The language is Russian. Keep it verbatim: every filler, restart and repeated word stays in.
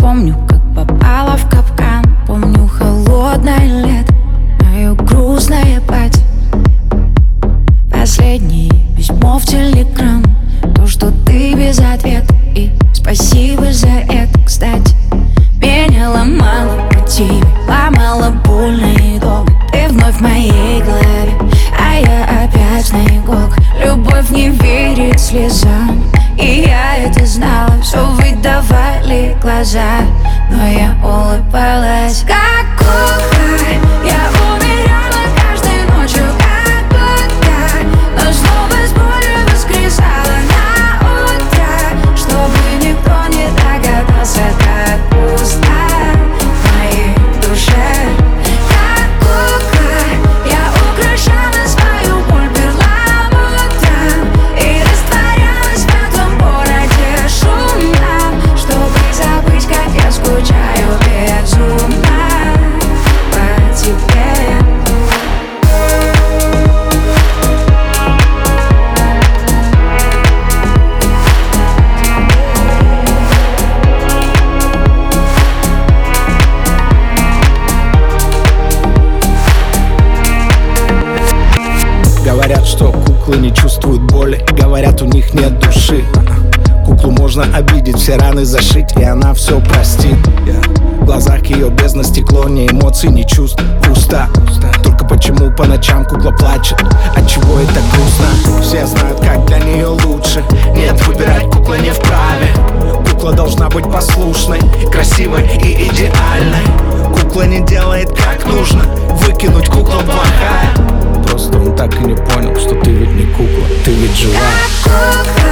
помню, как попала в капкан. Помню холодное лето, мое грустное платье, последнее письмо в телеграм, то, что ты без ответа. И спасибо за это, кстати. Меня ломало по тебе, ломало больно и долго. Ты вновь в моей голове, а я опять на иголках. Любовь не верит слезам, и я это знала. Все выдавали глаза, но я улыбалась как кукла. Я умирала каждой ночью как будто, но снова с болью воскресала на утро, чтобы никто не догадался, как пусто в моей душе. Как кукла я украшала свою боль перламутром и растворялась в этом городе шумном, чтобы забыть, как я скучаю безумно по тебе. Говорят, что куклы не чувствуют боли, говорят, у них нет души. Куклу можно обидеть, все раны зашить, и она все простит. В глазах ее бездна стекло, ни эмоций, ни чувств, пусто. Только почему по ночам кукла плачет, отчего это грустно? Все знают, как для нее лучше. Нет, выбирать кукла не вправе. Кукла должна быть послушной, красивой и идеальной. Кукла не делает как нужно, выкинуть кукла плохая. Просто он так и не понял, что ты ведь не кукла, ты ведь живая.